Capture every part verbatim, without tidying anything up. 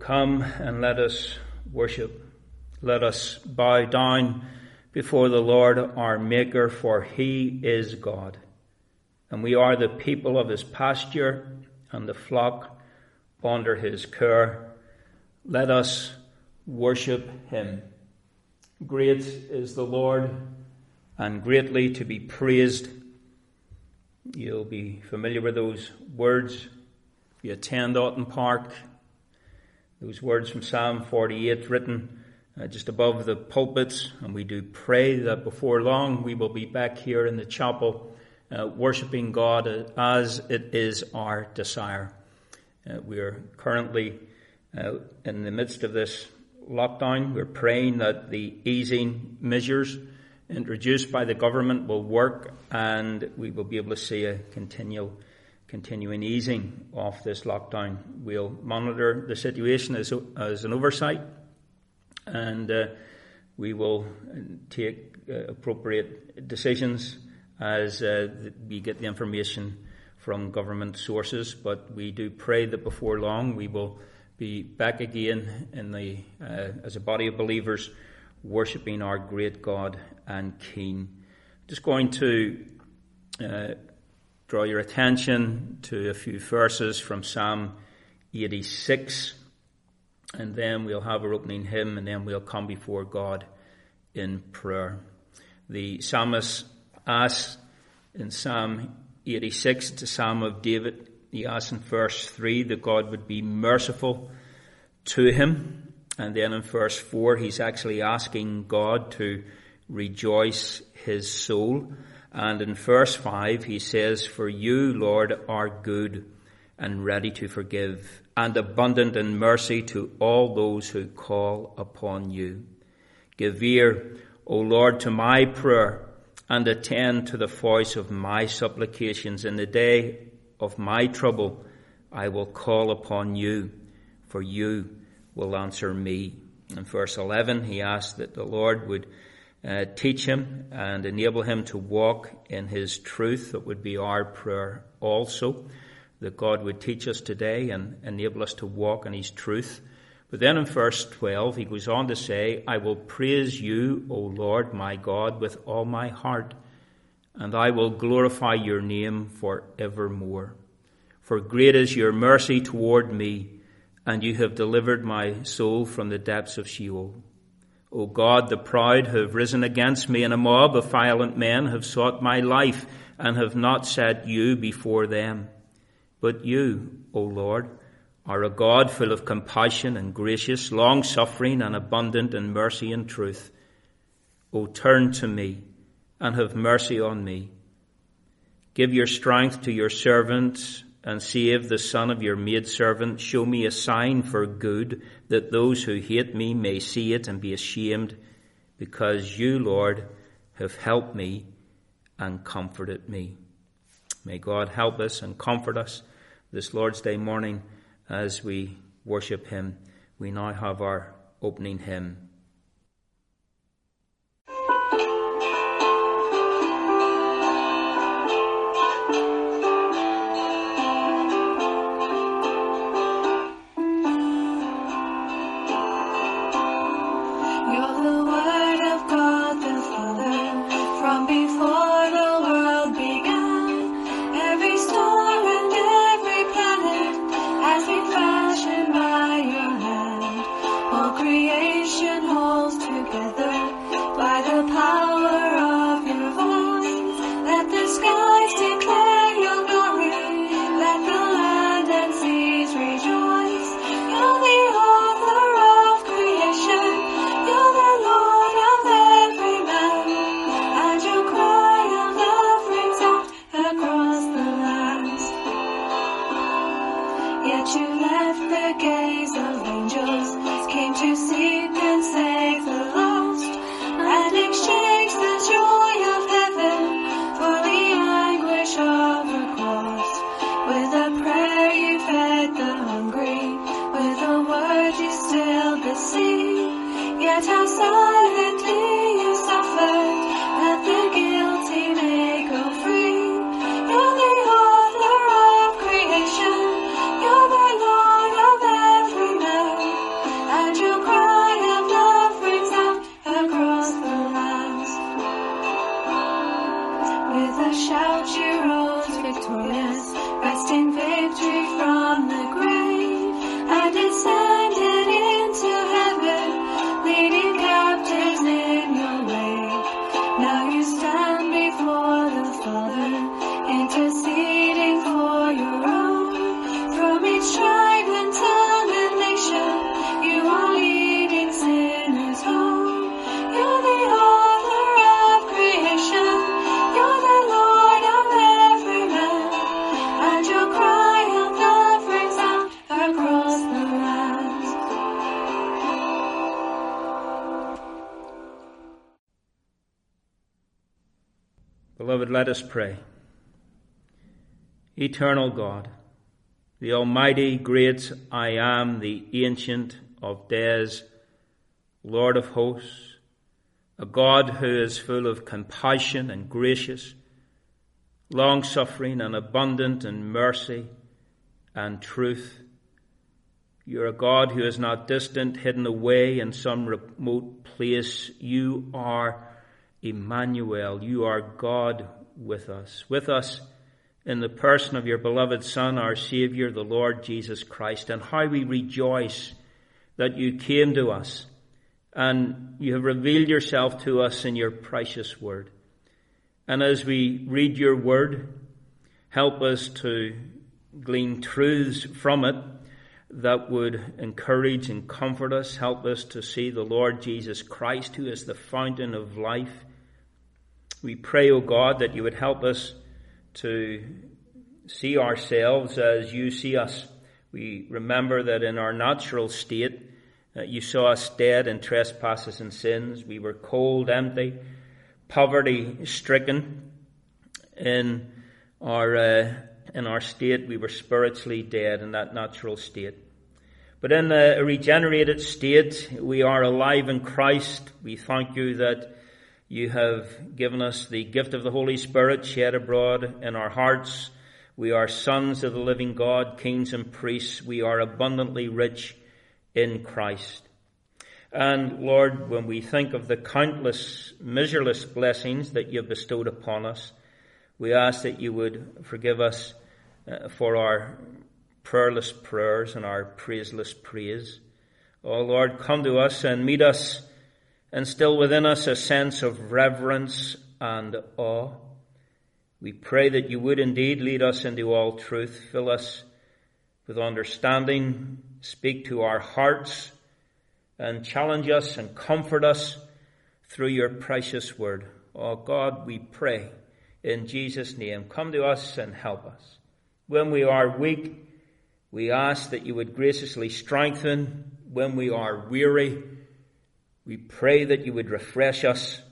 come and let us worship. Let us bow down before the Lord our Maker, for he is God. And we are the people of his pasture and the flock under his care. Let us worship him. Great is the Lord, and greatly to be praised. You'll be familiar with those words if you attend Otten Park. Those words from Psalm forty-eight written uh, just above the pulpits, and we do pray that before long we will be back here in the chapel uh, worshipping God as it is our desire. Uh, we are currently uh, in the midst of this lockdown. We're praying that the easing measures introduced by the government will work, and we will be able to see a continual continuing easing of this lockdown. We'll monitor the situation as, as an oversight, and uh, we will take uh, appropriate decisions as uh, we get the information from government sources. But we do pray that before long we will be back again in the uh, as a body of believers worshipping our great God and King. Just going to uh, draw your attention to a few verses from Psalm eighty-six, and then we'll have our opening hymn, and then we'll come before God in prayer. The psalmist asks in Psalm eighty-six, it's a psalm of David. He asks in verse three that God would be merciful to him, and then in verse four he's actually asking God to rejoice his soul. And in verse five he says, "For you, Lord, are good and ready to forgive, and abundant in mercy to all those who call upon you. Give ear, O Lord, to my prayer, and attend to the voice of my supplications. In the day of my trouble I will call upon you, for you will answer me." In verse eleven he asks that the Lord would Uh, teach him and enable him to walk in his truth. That would be our prayer also, that God would teach us today and enable us to walk in his truth. But then in verse twelve he goes on to say, "I will praise you, O Lord my God, with all my heart, and I will glorify your name forevermore. For great is your mercy toward me, and you have delivered my soul from the depths of Sheol. O God, the proud have risen against me, and a mob of violent men have sought my life, and have not set you before them. But you, O Lord, are a God full of compassion and gracious, long-suffering and abundant in mercy and truth. O turn to me, and have mercy on me. Give your strength to your servant, and save the son of your maidservant. Show me a sign for good, that those who hate me may see it and be ashamed, because you, Lord, have helped me and comforted me." May God help us and comfort us this Lord's Day morning as we worship him. We now have our opening hymn. You're the Lord of every man. Beloved, let us pray. Eternal God, the Almighty, great I am, the Ancient of Days, Lord of hosts, a God who is full of compassion and gracious, long-suffering and abundant in mercy and truth. You're a God who is not distant, hidden away in some remote place. You are Emmanuel. You are God with us. With us in the person of your beloved Son, our Savior, the Lord Jesus Christ. And how we rejoice that you came to us and you have revealed yourself to us in your precious word. And as we read your word, help us to glean truths from it that would encourage and comfort us. Help us to see the Lord Jesus Christ, who is the fountain of life. We pray, O God, that you would help us to see ourselves as you see us. We remember that in our natural state, uh, you saw us dead in trespasses and sins. We were cold, empty, poverty-stricken. In our uh, in our state, we were spiritually dead in that natural state. But in a regenerated state, we are alive in Christ. We thank you that you have given us the gift of the Holy Spirit shed abroad in our hearts. We are sons of the living God, kings and priests. We are abundantly rich in Christ. And Lord, when we think of the countless, measureless blessings that you have bestowed upon us, we ask that you would forgive us uh, for our prayerless prayers and our praiseless praise. Oh Lord, come to us and meet us, instill within us a sense of reverence and awe. We pray that you would indeed lead us into all truth, fill us with understanding, speak to our hearts, and challenge us and comfort us through your precious word. Oh God, we pray in Jesus' name, come to us and help us. When we are weak, we ask that you would graciously strengthen. When we are weary, we pray that you would refresh us.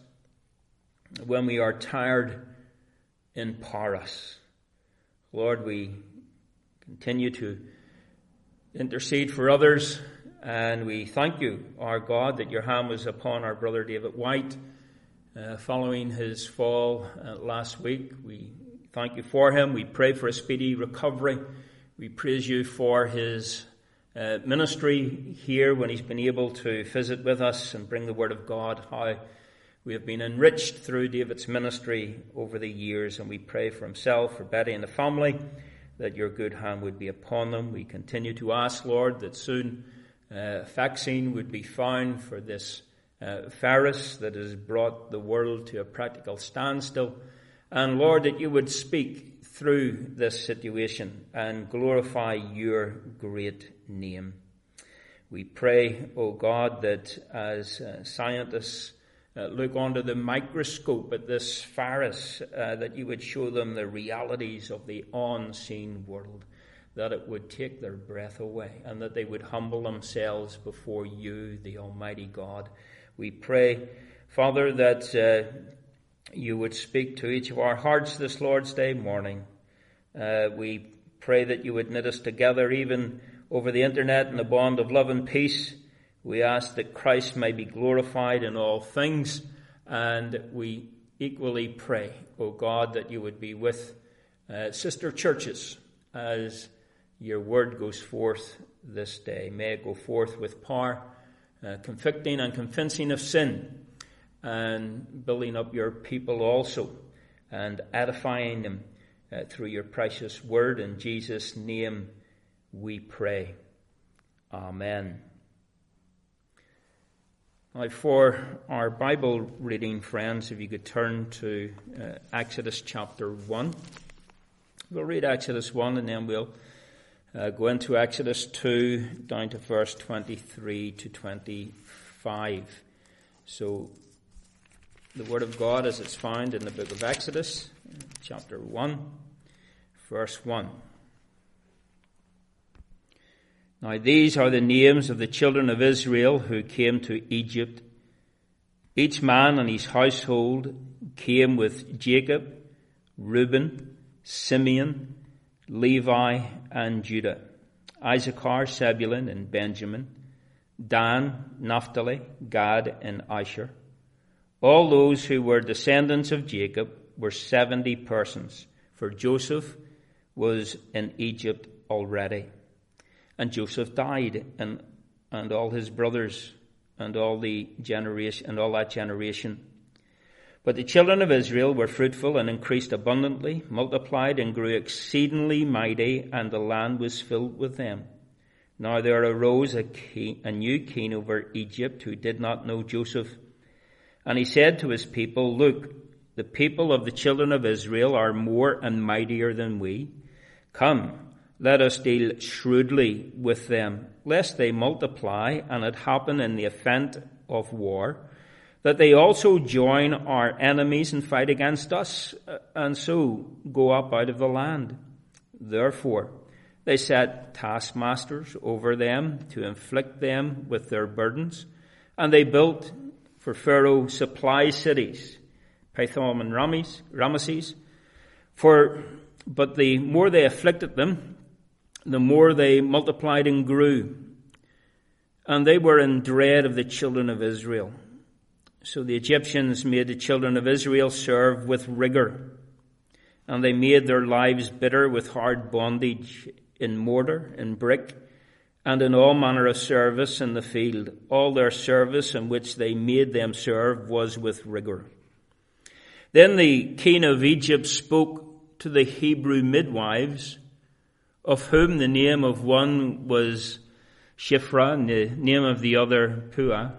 When we are tired, empower us. Lord, we continue to intercede for others, and we thank you, our God, that your hand was upon our brother David White uh, following his fall uh, last week. We thank you for him. We pray for a speedy recovery. We praise you for his uh, ministry here when he's been able to visit with us and bring the word of God, how we have been enriched through David's ministry over the years, and we pray for himself, for Betty and the family, that your good hand would be upon them. We continue to ask, Lord, that soon uh, vaccine would be found for this uh, virus that has brought the world to a practical standstill. And Lord, that you would speak through this situation and glorify your great name. We pray, O God, that as uh, scientists uh, look under the microscope at this virus, uh, that you would show them the realities of the unseen world, that it would take their breath away, and that they would humble themselves before you, the Almighty God. We pray, Father, that uh, you would speak to each of our hearts this Lord's Day morning. Uh, we pray that you would knit us together even over the internet in the bond of love and peace. We ask that Christ may be glorified in all things, and we equally pray, O God, that you would be with uh, sister churches as your word goes forth this day. May it go forth with power, uh, convicting and convincing of sin, and building up your people also, and edifying them uh, through your precious word. In Jesus' name we pray. Amen. Now, for our Bible reading, friends, if you could turn to uh, Exodus chapter one. We'll read Exodus one, and then we'll uh, go into Exodus two, down to verse twenty-three to twenty-five. So, the Word of God as it's found in the book of Exodus, chapter one, verse one. Now these are the names of the children of Israel who came to Egypt. Each man and his household came with Jacob Reuben, Simeon, Levi, and Judah, Issachar, Zebulun, and Benjamin, Dan, Naphtali, Gad, and Asher. All those who were descendants of Jacob were seventy persons, for Joseph was in Egypt already. And Joseph died, and, and all his brothers, and all the generation, and all that generation. But the children of Israel were fruitful and increased abundantly, multiplied and grew exceedingly mighty, and the land was filled with them. Now there arose a, king, a new king over Egypt who did not know Joseph. And he said to his people, Look, the people of the children of Israel are more and mightier than we. Come, let us deal shrewdly with them, lest they multiply, and it happen in the event of war, that they also join our enemies and fight against us, and so go up out of the land. Therefore, they set taskmasters over them to inflict them with their burdens, and they built for Pharaoh supply cities, Pithom and Rames, Ramesses. For, but the more they afflicted them, the more they multiplied and grew, and they were in dread of the children of Israel. So the Egyptians made the children of Israel serve with rigor, and they made their lives bitter with hard bondage in mortar, in brick, and in all manner of service in the field. All their service in which they made them serve was with rigor. Then the king of Egypt spoke to the Hebrew midwives, of whom the name of one was Shiphrah and the name of the other Puah.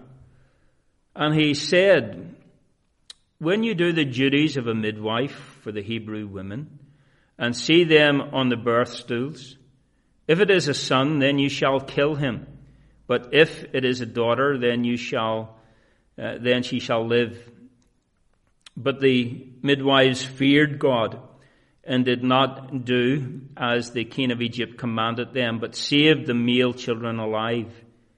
And he said, When you do the duties of a midwife for the Hebrew women, and see them on the birth stools, if it is a son, then you shall kill him. But if it is a daughter, then you shall, uh, then she shall live. But the midwives feared God, and did not do as the king of Egypt commanded them, but saved the male children alive.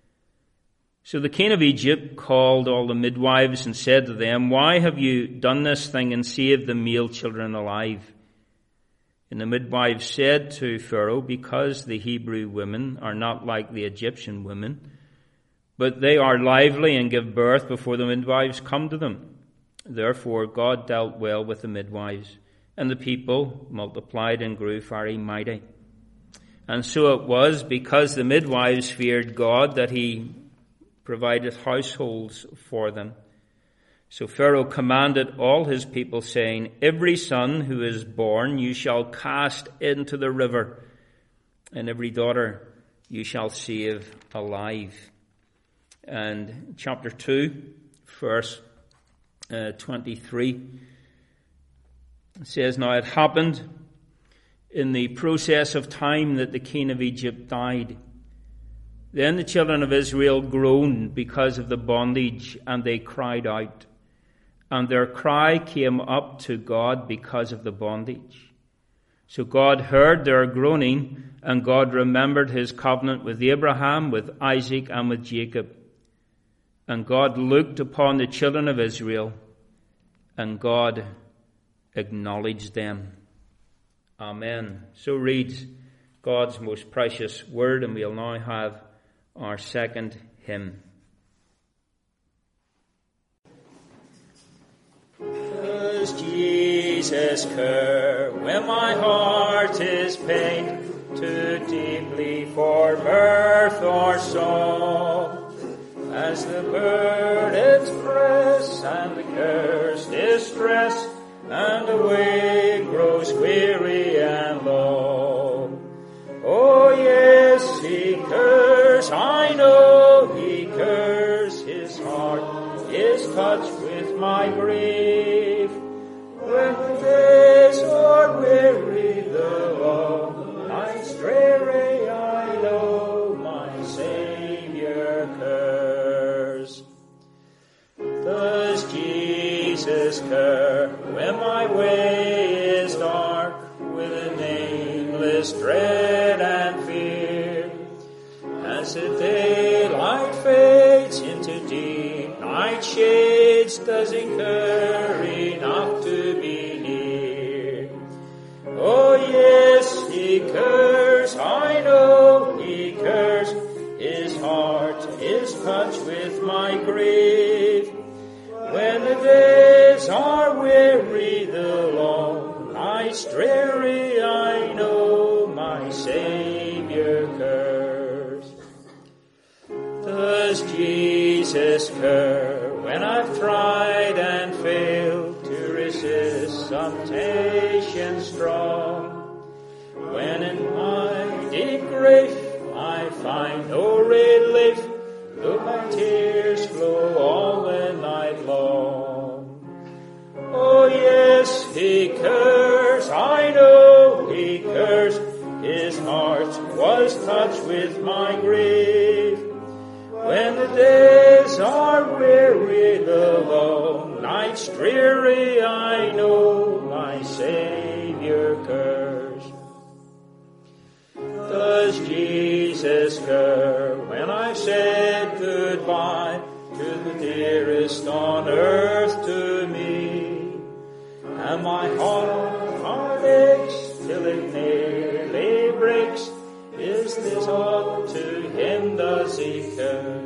So the king of Egypt called all the midwives and said to them, Why have you done this thing and saved the male children alive? And the midwives said to Pharaoh, Because the Hebrew women are not like the Egyptian women, but they are lively and give birth before the midwives come to them. Therefore God dealt well with the midwives, and the people multiplied and grew very mighty. And so it was, because the midwives feared God, that he provided households for them. So Pharaoh commanded all his people, saying, Every son who is born you shall cast into the river, and every daughter you shall save alive. And chapter two, verse uh, twenty-three, it says, Now it happened in the process of time that the king of Egypt died. Then the children of Israel groaned because of the bondage, and they cried out. And their cry came up to God because of the bondage. So God heard their groaning, and God remembered his covenant with Abraham, with Isaac, and with Jacob. And God looked upon the children of Israel, and God acknowledged them. Amen. So reads God's most precious word, and we'll now have our second hymn. Does Jesus care when my heart is pained too deeply for mirth or song? As the burdens press and the cares distress, and the way grows weary and long. Oh yes, he cares, I know he cares. His heart is touched with my grief. When the days are weary, the long nights dreary, I know my Savior cares. Does Jesus care when my way is dark with a nameless dread and fear? As the daylight fades into deep night shades, does he care enough to be near? cares, I know he cares. His heart is touched with my grief. When the days are weary, the long nights dreary, I know my Saviour cares. Does Jesus care when I've tried and failed to resist temptation strong? When in my deep grief I find no relief, though my tears flow all the night long. Oh yes, he cares, I know he cares. His heart was touched with my grief. When the days are weary, the long nights dreary, I know my Saviour cares. Does Jesus care when I've said goodbye to the dearest on earth to me? And my heart, heart aches till it nearly breaks. Is this all to him, does he care?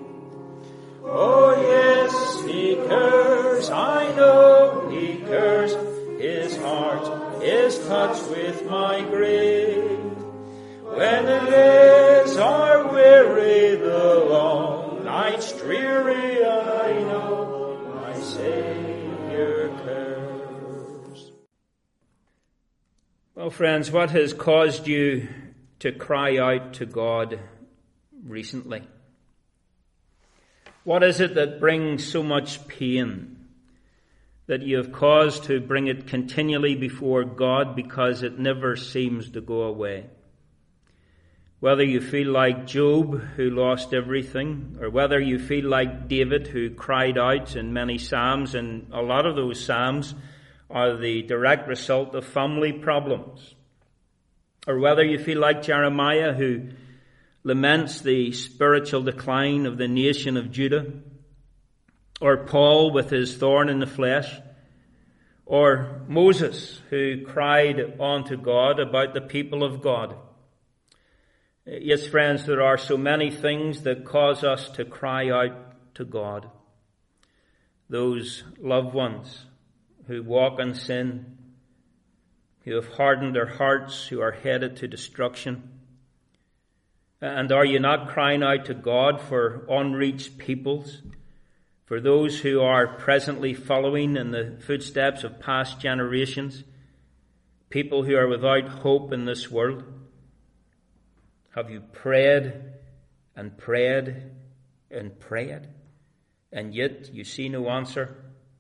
Oh yes, he cares, I know he cares. His heart is touched with my grief. When the days are weary, the long nights dreary, I know my Saviour cares. Well, friends, what has caused you to cry out to God recently? What is it that brings so much pain that you have caused to bring it continually before God because it never seems to go away? Whether you feel like Job, who lost everything, or whether you feel like David, who cried out in many psalms, and a lot of those psalms are the direct result of family problems. Or whether you feel like Jeremiah, who laments the spiritual decline of the nation of Judah. Or Paul with his thorn in the flesh. Or Moses, who cried unto God about the people of God. Yes, friends, there are so many things that cause us to cry out to God. Those loved ones who walk in sin, who have hardened their hearts, who are headed to destruction. And are you not crying out to God for unreached peoples, for those who are presently following in the footsteps of past generations, people who are without hope in this world? Have you prayed and prayed and prayed, and yet you see no answer?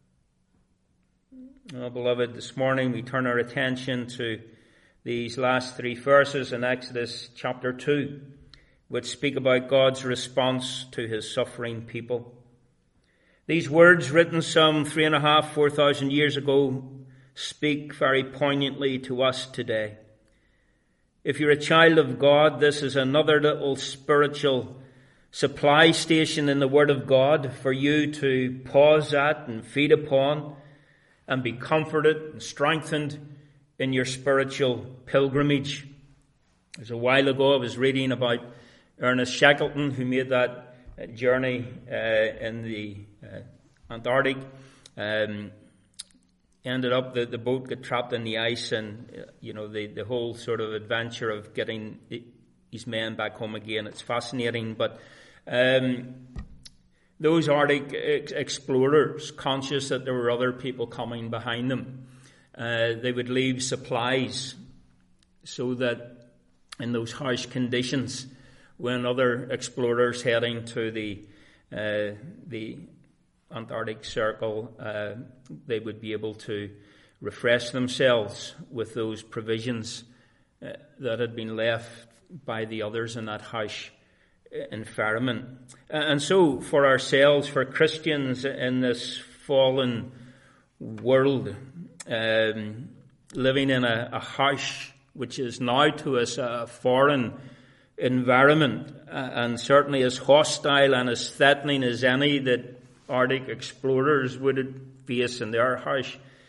Oh, beloved, this morning we turn our attention to these last three verses in Exodus chapter two, which speak about God's response to his suffering people. These words, written some three and a half, four thousand years ago, speak very poignantly to us today. If you're a child of God, this is another little spiritual supply station in the Word of God for you to pause at and feed upon and be comforted and strengthened in your spiritual pilgrimage. There's a while ago I was reading about Ernest Shackleton, who made that journey uh, in the uh, Antarctic. Um, ended up, the, the boat got trapped in the ice, and, uh, you know, the, the whole sort of adventure of getting his men back home again. It's fascinating, but um, those Arctic ex- explorers, conscious that there were other people coming behind them, uh, they would leave supplies so that in those harsh conditions, when other explorers heading to the uh, the Antarctic Circle, uh, they would be able to refresh themselves with those provisions uh, that had been left by the others in that harsh environment. And so for ourselves, for Christians in this fallen world, um, living in a, a harsh, which is now to us a foreign environment, and certainly as hostile and as threatening as any that Arctic explorers would face in their harsh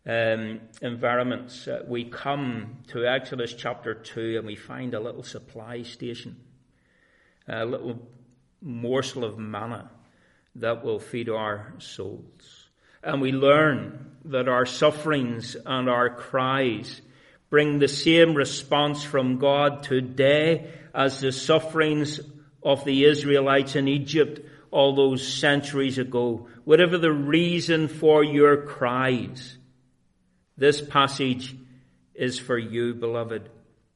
um, environments. Uh, we come to Exodus chapter two and we find a little supply station, a little morsel of manna that will feed our souls. And we learn that our sufferings and our cries bring the same response from God today as the sufferings of the Israelites in Egypt all those centuries ago. Whatever the reason for your cries, this passage is for you, beloved.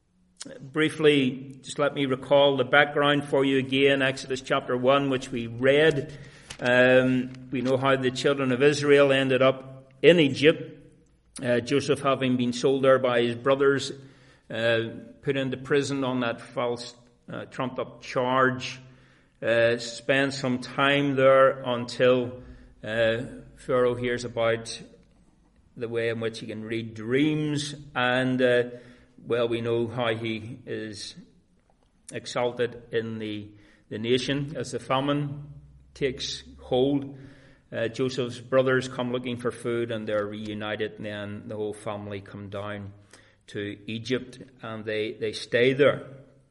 Briefly, just let me recall the background for you again. Exodus chapter one, which we read. Um, we know how the children of Israel ended up in Egypt. Uh, Joseph, having been sold there by his brothers, uh, put into prison on that false, uh, trumped up charge, uh, spent some time there until uh, Pharaoh hears about the way in which he can read dreams, and uh, well, we know how he is exalted in the, the nation as the famine takes hold. Uh, Joseph's brothers come looking for food and they're reunited, and then the whole family come down to Egypt and they, they stay there.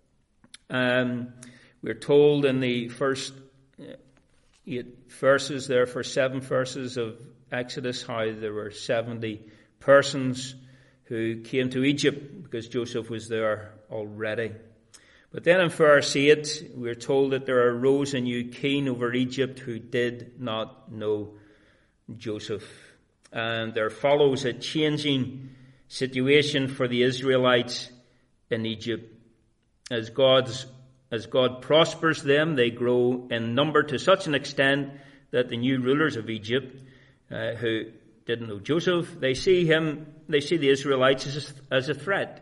Um, we're told in the first eight verses there, for seven verses of Exodus, how there were seventy persons who came to Egypt because Joseph was there already. But then in verse eight, we're told that there arose a new king over Egypt who did not know Joseph. And there follows a changing situation for the Israelites in Egypt. As God's, as God prospers them, they grow in number to such an extent that the new rulers of Egypt, uh, who didn't know Joseph, they see him, they see the Israelites as a, as a threat.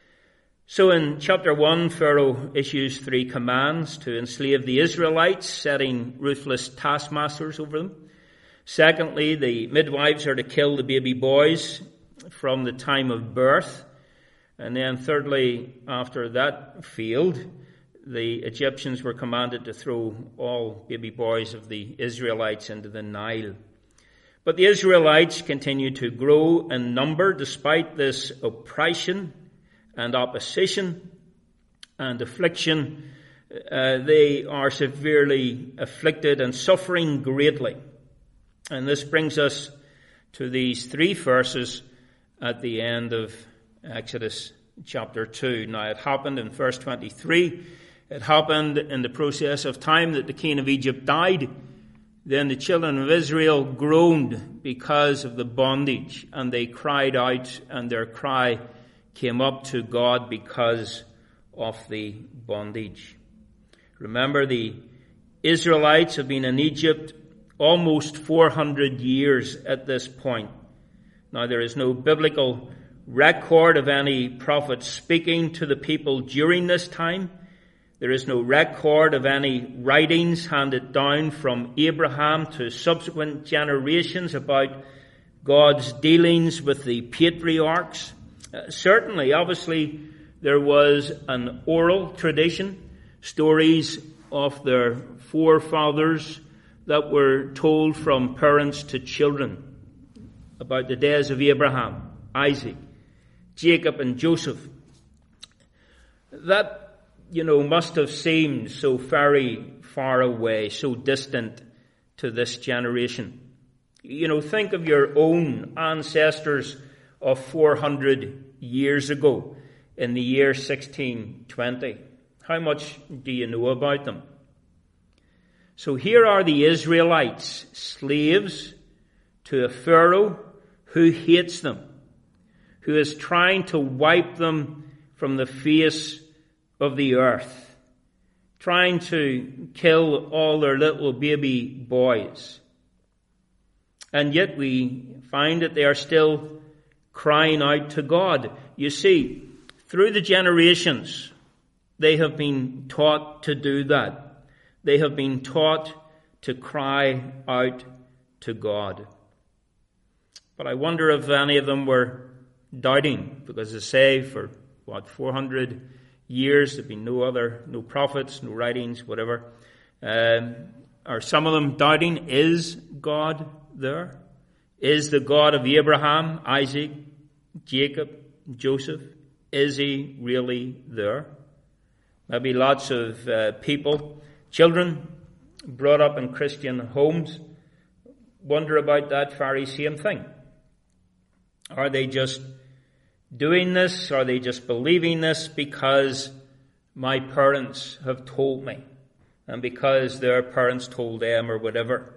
So in chapter one, Pharaoh issues three commands to enslave the Israelites, setting ruthless taskmasters over them. Secondly, the midwives are to kill the baby boys from the time of birth. And then thirdly, after that failed, the Egyptians were commanded to throw all baby boys of the Israelites into the Nile. But the Israelites continued to grow in number despite this oppression and opposition and affliction. Uh, they are severely afflicted and suffering greatly. And this brings us to these three verses at the end of Exodus chapter two. Now it happened in verse twenty-three. It happened in the process of time that the king of Egypt died. Then the children of Israel groaned because of the bondage, and they cried out, and their cry came up to God because of the bondage. Remember, the Israelites have been in Egypt almost four hundred years at this point. Now, there is no biblical record of any prophet speaking to the people during this time. There is no record of any writings handed down from Abraham to subsequent generations about God's dealings with the patriarchs. Uh, certainly, obviously, there was an oral tradition, stories of their forefathers that were told from parents to children about the days of Abraham, Isaac, Jacob, and Joseph. That, you know, must have seemed so very far away, so distant to this generation. You know, think of your own ancestors of four hundred years ago in the year sixteen twenty. How much do you know about them? So here are the Israelites, slaves to a Pharaoh who hates them, who is trying to wipe them from the face of the earth, trying to kill all their little baby boys. And yet we find that they are still crying out to God. You see, through the generations, they have been taught to do that. They have been taught to cry out to God. But I wonder if any of them were doubting, because they say for, what, four hundred years there have been no other, no prophets, no writings, whatever. Um, are some of them doubting, is God there? Is the God of Abraham, Isaac, Jacob, Joseph, is he really there? Maybe lots of uh, people, children brought up in Christian homes, wonder about that very same thing. Are they just doing this? Are they just believing this because my parents have told me, and because their parents told them, or whatever?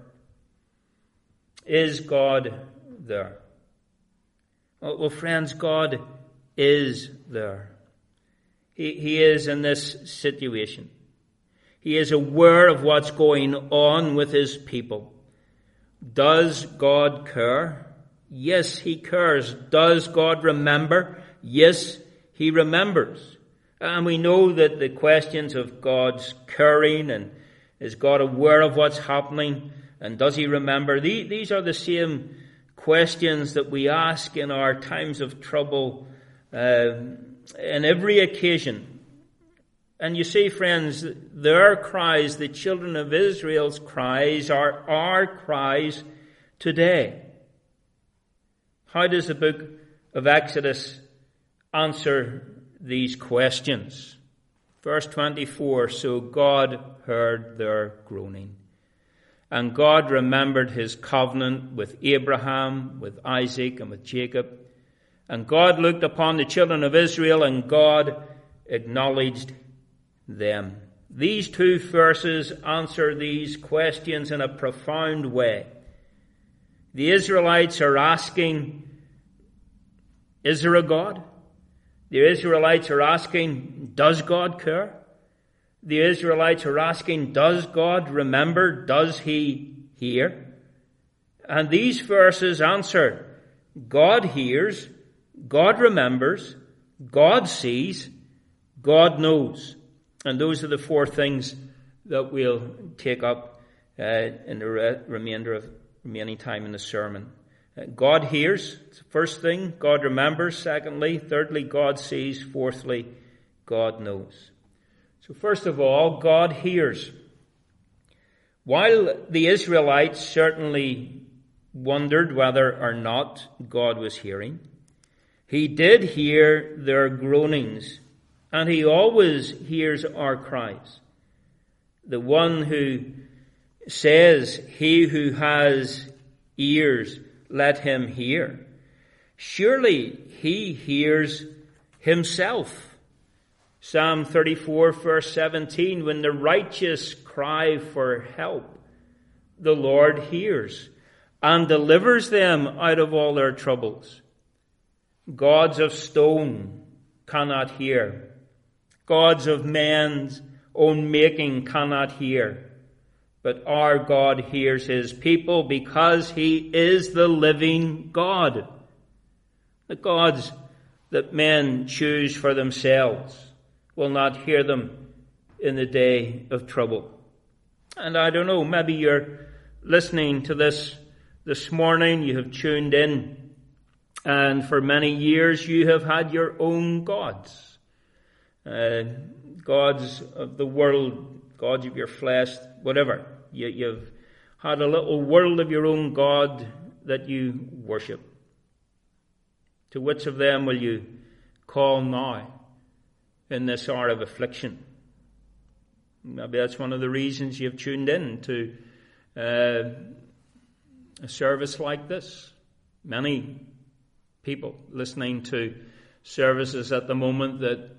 Is God there? Well, friends, God is there. He, he is in this situation. He is aware of what's going on with his people. Does God care? Yes, he cares. Does God remember? Yes, he remembers. And we know that the questions of God's caring and is God aware of what's happening and does he remember? These are the same questions that we ask in our times of trouble uh, in every occasion. And you see, friends, their cries, the children of Israel's cries, are our cries today. How does the book of Exodus answer these questions? Verse twenty-four, so God heard their groaning. And God remembered his covenant with Abraham, with Isaac, and with Jacob. And God looked upon the children of Israel, and God acknowledged them. These two verses answer these questions in a profound way. The Israelites are asking, is there a God? The Israelites are asking, does God care? The Israelites are asking, does God remember? Does he hear? And these verses answer, God hears, God remembers, God sees, God knows. And those are the four things that we'll take up uh, in the re- remainder of remaining time in the sermon. Uh, God hears, it's the first thing. God remembers, secondly. Thirdly, God sees. Fourthly, God knows. So first of all, God hears. While the Israelites certainly wondered whether or not God was hearing, he did hear their groanings, and he always hears our cries. The one who says, he who has ears, let him hear. Surely he hears himself. Psalm thirty-four, verse seventeen, when the righteous cry for help, the Lord hears and delivers them out of all their troubles. Gods of stone cannot hear. Gods of man's own making cannot hear. But our God hears his people because he is the living God. The gods that men choose for themselves will not hear them in the day of trouble. And I don't know, maybe you're listening to this this morning, you have tuned in, and for many years you have had your own gods. Uh, gods of the world, gods of your flesh, whatever. You, you've had a little world of your own God that you worship. To which of them will you call now in this hour of affliction? Maybe that's one of the reasons you've tuned in to uh, a service like this. Many people listening to services at the moment that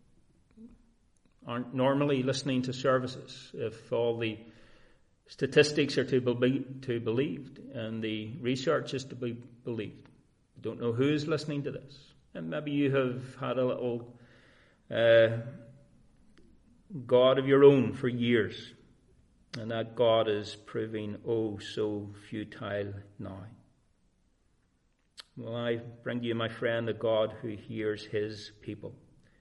aren't normally listening to services, if all the statistics are to be to believed and the research is to be believed. Don't know who's listening to this. And maybe you have had a little uh, God of your own for years. And that God is proving oh so futile now. Well, I bring to you, my friend, a God who hears his people.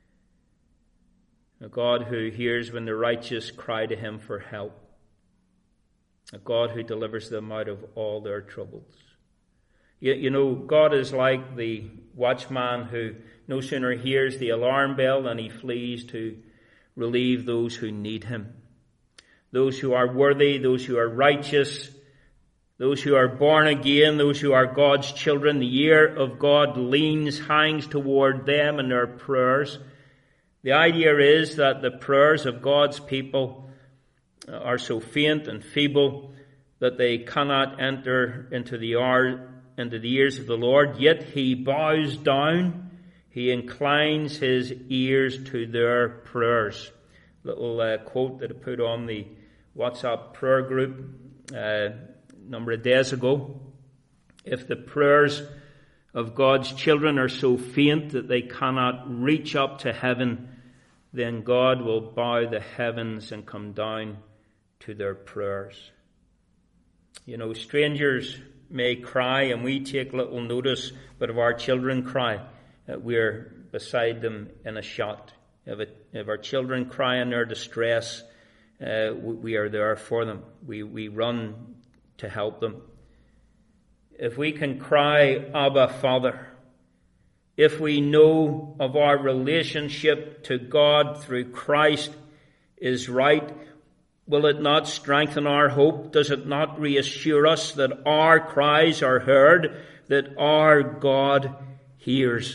A God who hears when the righteous cry to him for help. A God who delivers them out of all their troubles. You, you know, God is like the watchman who no sooner hears the alarm bell than he flees to relieve those who need him. Those who are worthy, those who are righteous, Those who are born again, those who are God's children, the ear of God leans, hangs toward them in their prayers. The idea is that the prayers of God's people are so faint and feeble that they cannot enter into the hour, into the ears of the Lord. Yet he bows down, he inclines his ears to their prayers. Little uh, quote that I put on the WhatsApp prayer group uh, a number of days ago. If the prayers of God's children are so faint that they cannot reach up to heaven, then God will bow the heavens and come down to their prayers. You know, strangers may cry and we take little notice, but if our children cry, we're beside them in a shot. If, it, if our children cry in their distress, uh, we are there for them. We, we run to help them. If we can cry, Abba, Father, if we know of our relationship to God through Christ is right, will it not strengthen our hope? Does it not reassure us that our cries are heard, that our God hears?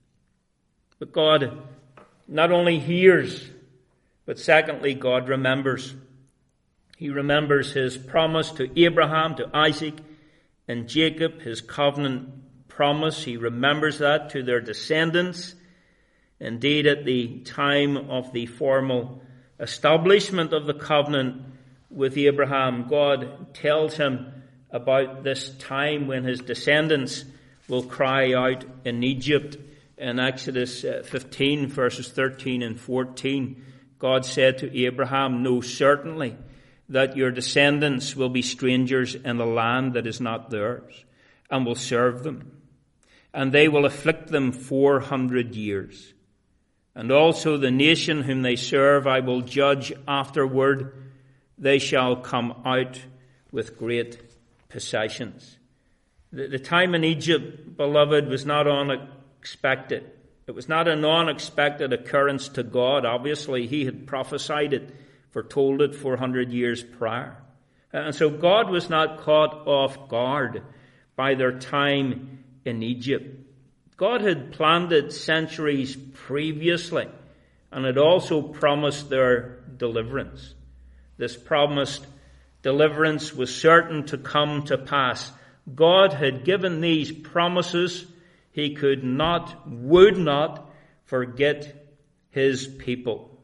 But God not only hears, but secondly, God remembers. He remembers his promise to Abraham, to Isaac, and Jacob, his covenant promise. He remembers that to their descendants. Indeed, at the time of the formal establishment of the covenant with Abraham, God tells him about this time when his descendants will cry out in Egypt. In Exodus fifteen, verses thirteen and fourteen, God said to Abraham, "Know certainly that your descendants will be strangers in a land that is not theirs, and will serve them. And they will afflict them four hundred years. And also the nation whom they serve I will judge afterward. They shall come out with great possessions." The, the time in Egypt, beloved, was not unexpected. It was not an unexpected occurrence to God. Obviously, he had prophesied it, foretold it four hundred years prior. And so God was not caught off guard by their time in Egypt. God had planned it centuries previously and had also promised their deliverance. This promised deliverance was certain to come to pass. God had given these promises. He could not, would not forget his people.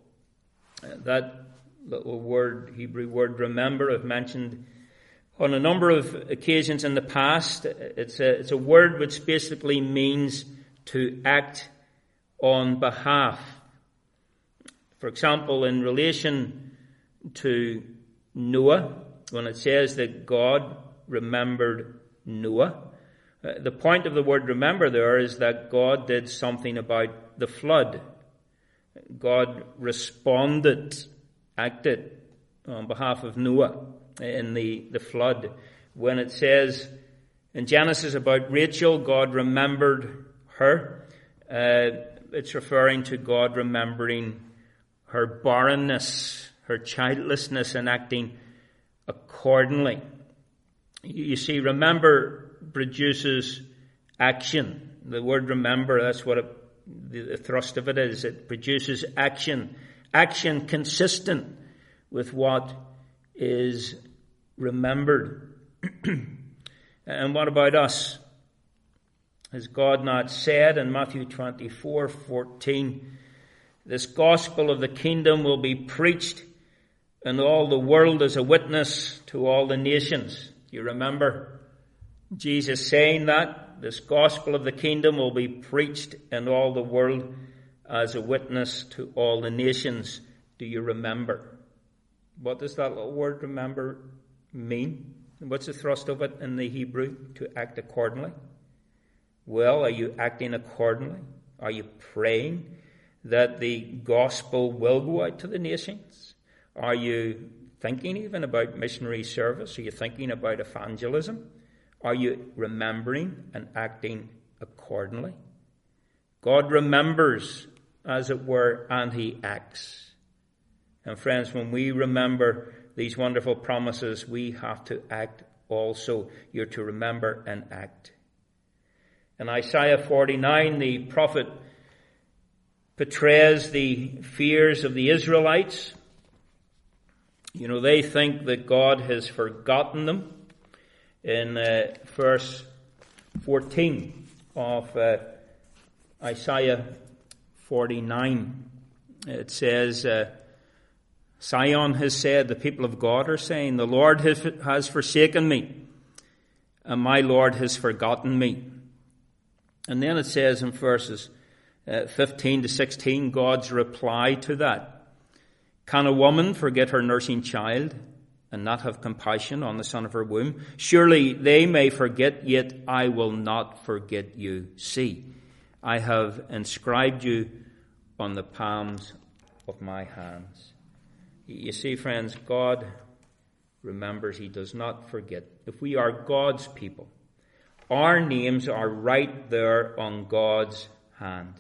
That little word, Hebrew word, remember, I've mentioned on a number of occasions in the past. It's a, it's a word which basically means to act on behalf. For example, in relation to Noah, when it says that God remembered Noah, uh, the point of the word remember there is that God did something about the flood. God responded, acted on behalf of Noah in the, the flood. When it says in Genesis about Rachel, God remembered her, uh, it's referring to God remembering her barrenness, her childlessness, and acting accordingly. You see, remember produces action. The word remember, that's what it, the thrust of it is. It produces action. Action consistent with what is remembered. And what about us? Has God not said in Matthew twenty-four fourteen, "This gospel of the kingdom will be preached in all the world as a witness to all the nations"? You remember Jesus saying that? This gospel of the kingdom will be preached in all the world as a witness to all the nations. Do you remember? What does that little word remember mean? What's the thrust of it in the Hebrew? To act accordingly. Well, are you acting accordingly? Are you praying that the gospel will go out to the nations? Are you thinking even about missionary service? Are you thinking about evangelism? Are you remembering and acting accordingly? God remembers, as it were, and he acts. And friends, when we remember these wonderful promises, we have to act also you're to remember and act. In Isaiah forty-nine, the prophet portrays the fears of the Israelites. You know, they think that God has forgotten them. In uh, verse fourteen of uh, Isaiah forty-nine, it says, uh, Sion has said, the people of God are saying, the Lord has, has forsaken me, and my Lord has forgotten me. And then it says in verses uh, fifteen to sixteen, God's reply to that. Can a woman forget her nursing child and not have compassion on the son of her womb? Surely they may forget, yet I will not forget you. See, I have inscribed you on the palms of my hands. You see, friends, God remembers. He does not forget. If we are God's people, our names are right there on God's hand,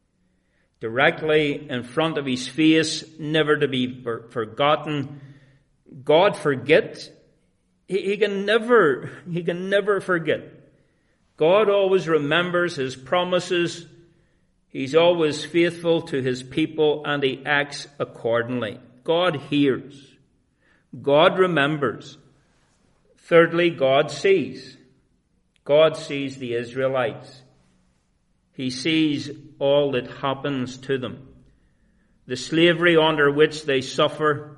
directly in front of his face, never to be forgotten. God forget? He, he can never, he can never forget. God always remembers his promises. He's always faithful to his people, and he acts accordingly. God hears. God remembers. Thirdly, God sees. God sees the Israelites. He sees all that happens to them. The slavery under which they suffer,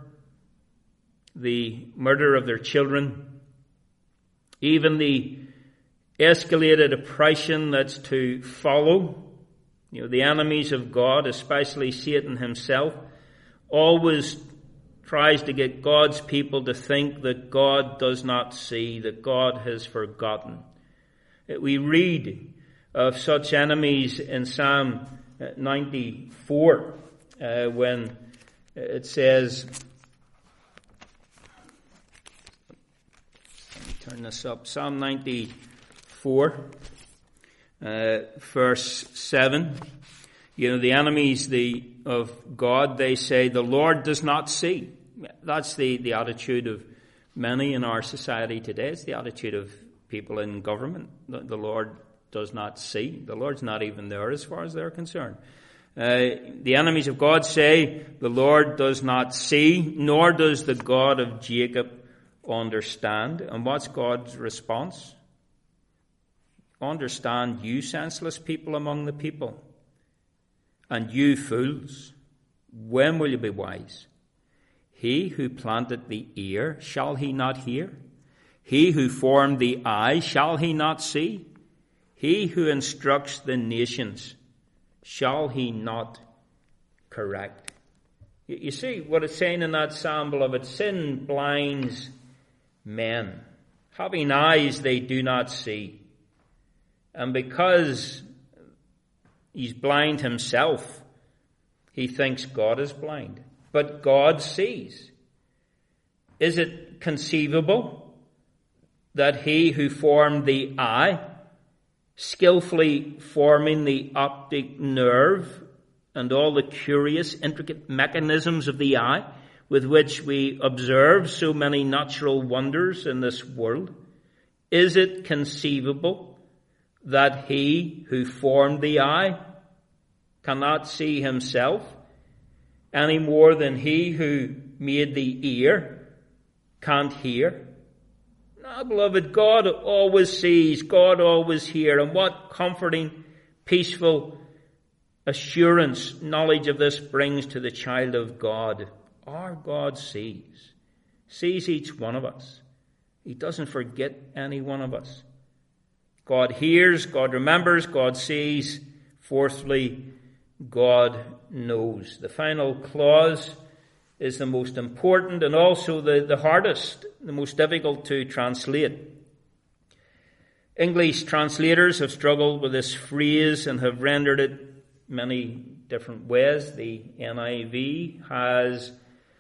the murder of their children, even the escalated oppression that's to follow. You know, the enemies of God, especially Satan himself, always tries to get God's people to think that God does not see, that God has forgotten. We read of such enemies in Psalm ninety-four, uh, when it says, let me turn this up, Psalm ninety-four, uh, verse seven. You know, the enemies the, of God, they say, the Lord does not see. That's the, the attitude of many in our society today. It's the attitude of people in government. The, the Lord does not see. The Lord's not even there as far as they're concerned. Uh, the enemies of God say, the Lord does not see, nor does the God of Jacob understand. And what's God's response? Understand, you senseless people among the people, and you fools, when will you be wise? He who planted the ear, shall he not hear? He who formed the eye, shall he not see? He who instructs the nations, shall he not correct? You, you see what it's saying in that psalm, beloved? Sin blinds men. Having eyes they do not see. And because he's blind himself, he thinks God is blind. But God sees. Is it conceivable that he who formed the eye, skillfully forming the optic nerve and all the curious, intricate mechanisms of the eye with which we observe so many natural wonders in this world, is it conceivable that he who formed the eye cannot see himself any more than he who made the ear can't hear? No, beloved, God always sees, God always hears. And what comforting, peaceful assurance, knowledge of this brings to the child of God. Our God sees, sees each one of us. He doesn't forget any one of us. God hears, God remembers, God sees. Fourthly, God knows. The final clause is the most important and also the, the hardest, the most difficult to translate. English translators have struggled with this phrase and have rendered it many different ways. The N I V has,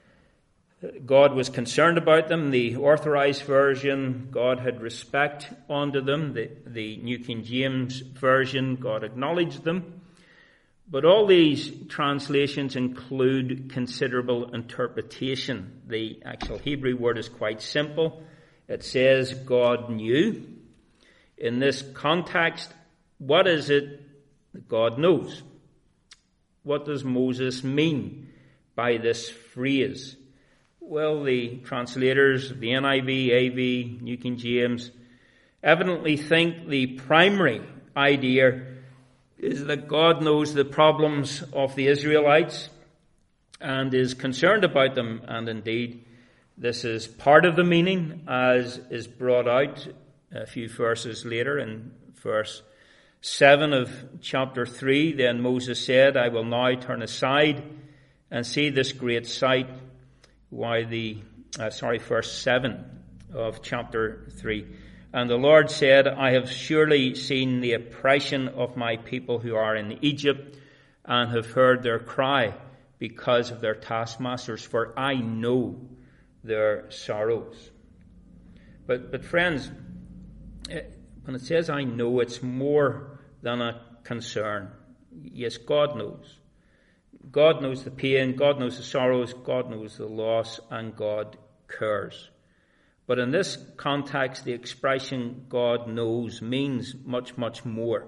God was concerned about them. The Authorized Version, God had respect unto them. The, the New King James Version, God acknowledged them. But all these translations include considerable interpretation. The actual Hebrew word is quite simple. It says God knew. In this context, what is it that God knows? What does Moses mean by this phrase? Well, the translators of the N I V, A V, New King James evidently think the primary idea is that God knows the problems of the Israelites and is concerned about them. And indeed, this is part of the meaning, as is brought out a few verses later in verse seven of chapter three. Then Moses said, I will now turn aside and see this great sight. Why the, uh, sorry, verse seven of chapter three. And the Lord said, I have surely seen the oppression of my people who are in Egypt, and have heard their cry because of their taskmasters, for I know their sorrows. But, but friends, when it says I know, it's more than a concern. Yes, God knows. God knows the pain, God knows the sorrows, God knows the loss, and God cares. But in this context, the expression God knows means much, much more.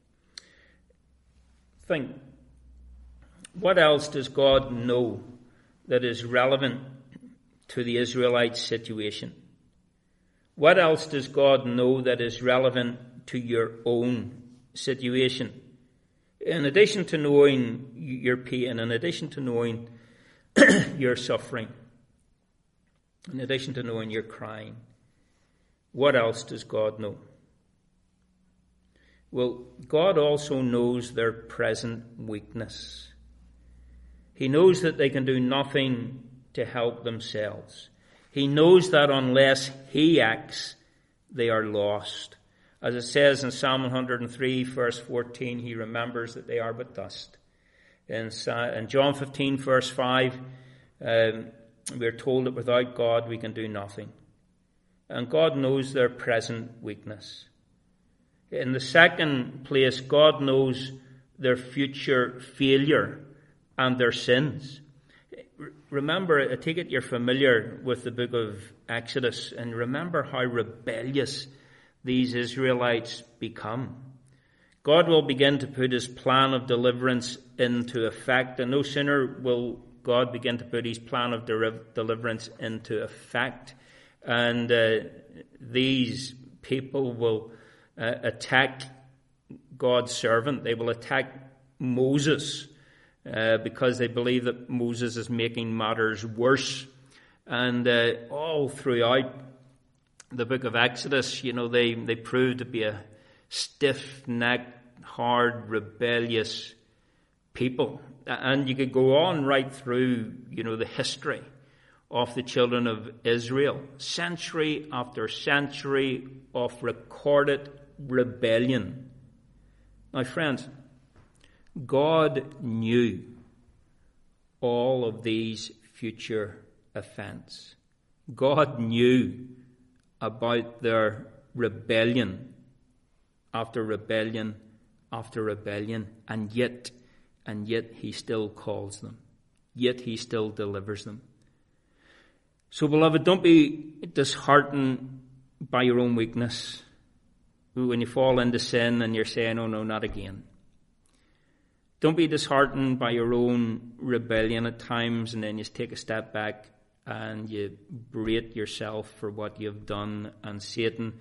Think, what else does God know that is relevant to the Israelites' situation? What else does God know that is relevant to your own situation? In addition to knowing your pain, in addition to knowing your suffering, in addition to knowing your crying, what else does God know? Well, God also knows their present weakness. He knows that they can do nothing to help themselves. He knows that unless He acts, they are lost. As it says in Psalm one hundred three, verse fourteen, He remembers that they are but dust. In, in John fifteen, verse five, um, we are told that without God we can do nothing. And God knows their present weakness. In the second place, God knows their future failure and their sins. Remember, I take it you're familiar with the book of Exodus, and remember how rebellious these Israelites become. God will begin to put His plan of deliverance into effect, and no sooner will God begin to put His plan of deliverance into effect, and uh, these people will uh, attack God's servant. They will attack Moses uh, because they believe that Moses is making matters worse. And uh, all throughout the book of Exodus, you know, they, they prove to be a stiff-necked, hard, rebellious people. And you could go on right through, you know, the history of the children of Israel. Century after century of recorded rebellion. Now, friends, God knew all of these future events. God knew about their rebellion after rebellion after rebellion, and yet And yet He still calls them. Yet He still delivers them. So, beloved, don't be disheartened by your own weakness. When you fall into sin and you're saying, oh no, not again. Don't be disheartened by your own rebellion at times, and then you take a step back and you berate yourself for what you've done, and Satan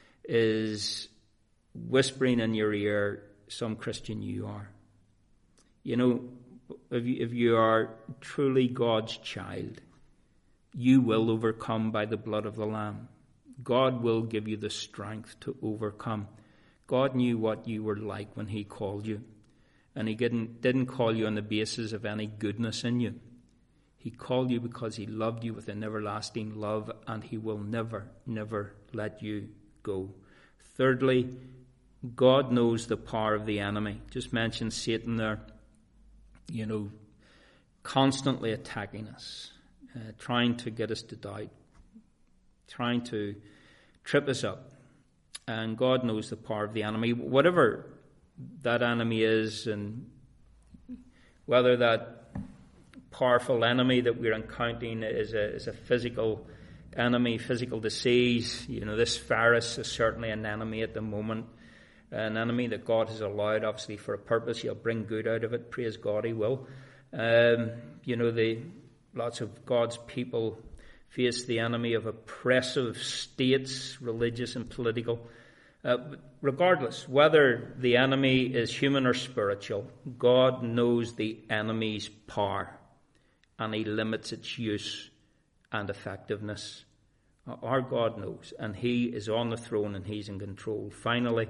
is whispering in your ear, some Christian you are. You know, if you, if you are truly God's child, you will overcome by the blood of the Lamb. God will give you the strength to overcome. God knew what you were like when He called you. And He didn't, didn't call you on the basis of any goodness in you. He called you because He loved you with an everlasting love, and He will never, never let you go. Thirdly, God knows the power of the enemy. Just mentioned Satan there. You know, constantly attacking us, uh, trying to get us to doubt, trying to trip us up. And God knows the power of the enemy. Whatever that enemy is, and whether that powerful enemy that we're encountering is a, is a physical enemy, physical disease. You know, this virus is certainly an enemy at the moment, an enemy that God has allowed, obviously, for a purpose. He'll bring good out of it. Praise God, he will. Um, you know, the lots of God's people face the enemy of oppressive states, religious and political. Uh, regardless, whether the enemy is human or spiritual, God knows the enemy's power, and he limits its use and effectiveness. Our God knows, and he is on the throne and he's in control. Finally,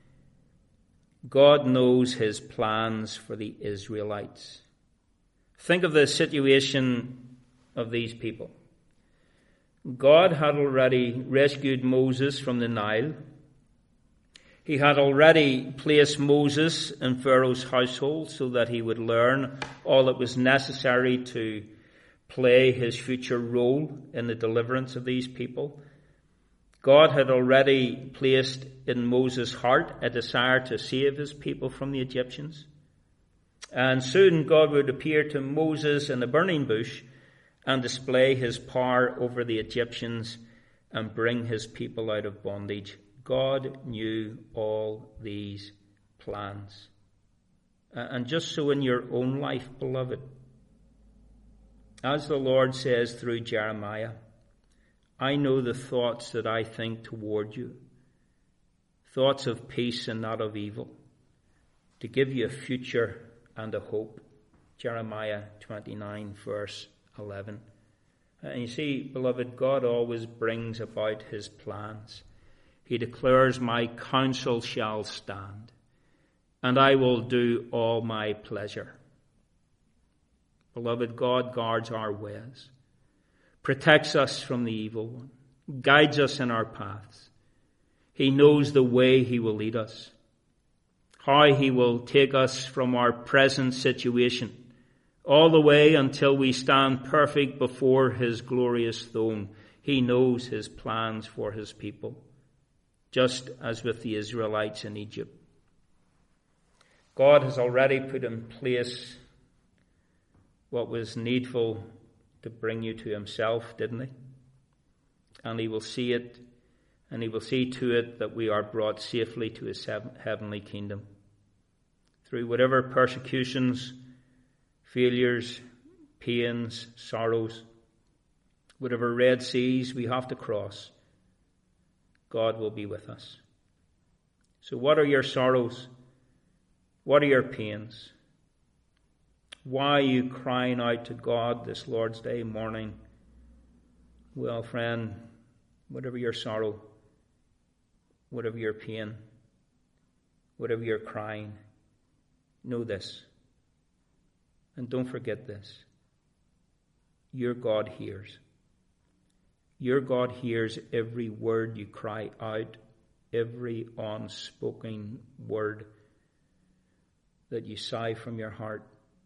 God knows his plans for the Israelites. Think of the situation of these people. God had already rescued Moses from the Nile. He had already placed Moses in Pharaoh's household so that he would learn all that was necessary to play his future role in the deliverance of these people. God had already placed in Moses' heart a desire to save his people from the Egyptians. And soon God would appear to Moses in the burning bush and display his power over the Egyptians and bring his people out of bondage. God knew all these plans. And just so in your own life, beloved, as the Lord says through Jeremiah, I know the thoughts that I think toward you, thoughts of peace and not of evil, to give you a future and a hope. Jeremiah twenty-nine, verse eleven. And you see, beloved, God always brings about his plans. He declares, my counsel shall stand, and I will do all my pleasure. Beloved, God guards our ways, protects us from the evil one, guides us in our paths. He knows the way he will lead us, how he will take us from our present situation, all the way until we stand perfect before his glorious throne. He knows his plans for his people, just as with the Israelites in Egypt. God has already put in place what was needful to bring you to himself, didn't he? And he will see it, and he will see to it that we are brought safely to his heavenly kingdom. Through whatever persecutions, failures, pains, sorrows, whatever Red Seas we have to cross, God will be with us. So what are your sorrows? What are your pains? Why are you crying out to God this Lord's Day morning? Well, friend, whatever your sorrow, whatever your pain, whatever your crying, know this. And don't forget this. Your God hears. Your God hears every word you cry out, every unspoken word that you sigh from your heart.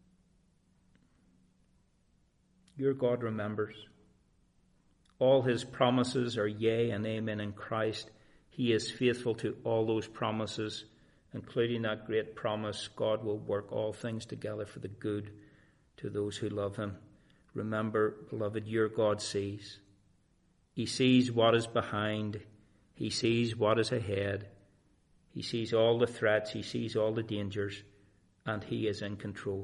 Your God remembers. All his promises are yea and amen in Christ. He is faithful to all those promises, including that great promise, God will work all things together for the good to those who love him. Remember, beloved, your God sees. He sees what is behind. He sees what is ahead. He sees all the threats. He sees all the dangers. And he is in control.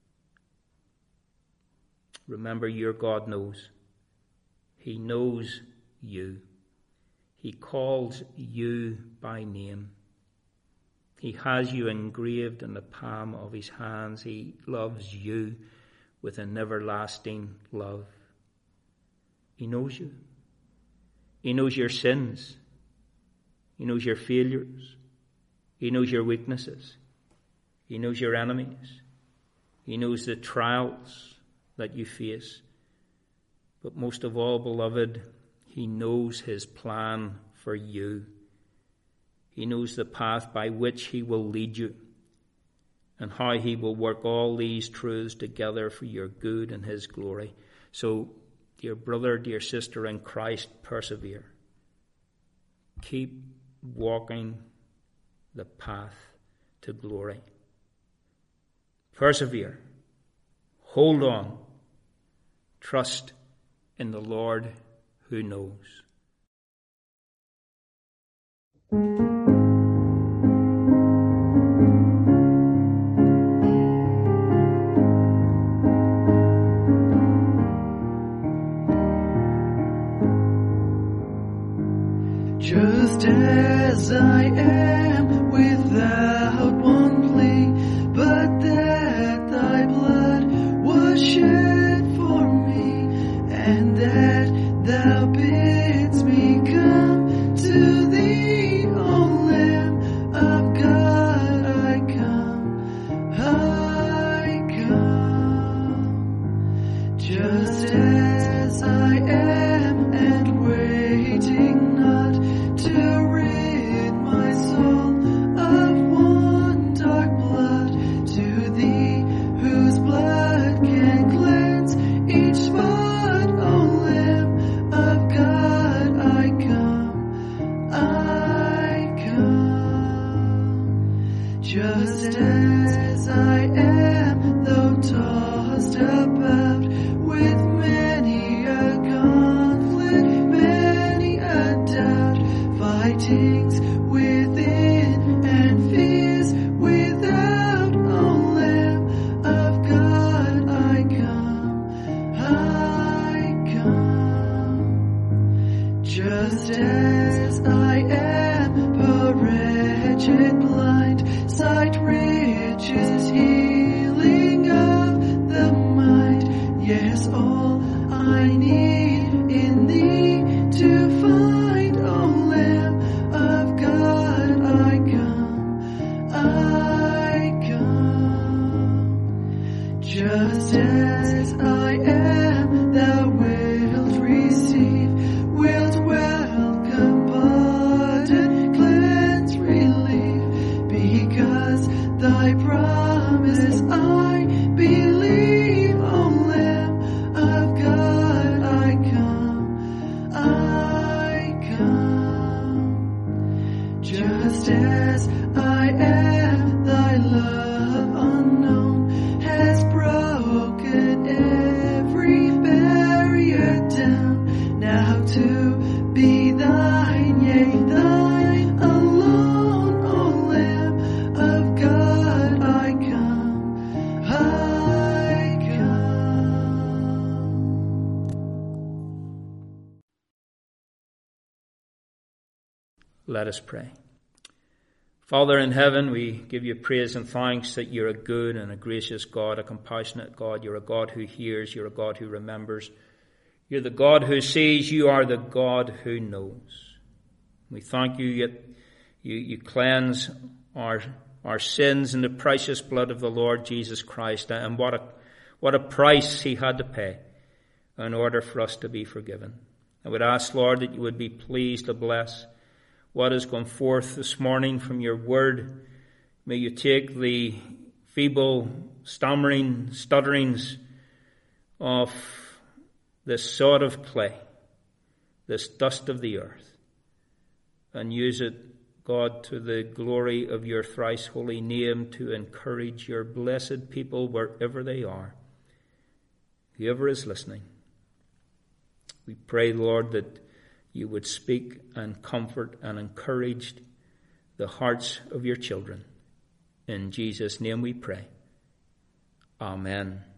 Remember, your God knows. He knows you. He calls you by name. He has you engraved in the palm of his hands. He loves you with an everlasting love. He knows you. He knows your sins. He knows your failures. He knows your weaknesses. He knows your enemies. He knows the trials that you face. But most of all, beloved, he knows his plan for you. He knows the path by which he will lead you and how he will work all these truths together for your good and his glory. So, dear brother, dear sister in Christ, persevere. Keep walking the path to glory. Persevere. Hold on. Trust in the Lord who who knows. Just as I am, without one plea, but that thy blood was shed for me, and that thou bidst me come to thee, O Lamb of God, I come, I come. Just as I am, and waiting not to rid my soul of one dark blood, to thee whose blood can cleanse each spot, O Lamb of God, I come, I come. Just as I am, though tossed about with many a conflict, many a doubt, fightings within and fears without, O Lamb of God, I come, I come. Just as I am, poor wretched blind, sight riches, healing of the mind, yes, all I need in thee to find, O Lamb of God, I come, I come. Just as I am, thou wilt receive, wilt welcome, pardon, cleanse, relief, because thy promise I believe, O Lamb of God, I come, I come. Just as I am, thy love unknown has broken every barrier down, now to be thine, yea, thine alone, O Lamb of God, I come, I come. Let us pray. Father in heaven, we give you praise and thanks that you're a good and a gracious God, a compassionate God. You're a God who hears. You're a God who remembers. You're the God who sees. You are the God who knows. We thank you that you, you cleanse our, our sins in the precious blood of the Lord Jesus Christ. And what a, what a price he had to pay in order for us to be forgiven. I would ask, Lord, that you would be pleased to bless what has gone forth this morning from your word. May you take the feeble, stammering, stutterings of this sod of clay, this dust of the earth, and use it, God, to the glory of your thrice holy name, to encourage your blessed people wherever they are, whoever is listening. We pray, Lord, that you would speak and comfort and encourage the hearts of your children. In Jesus' name we pray. Amen.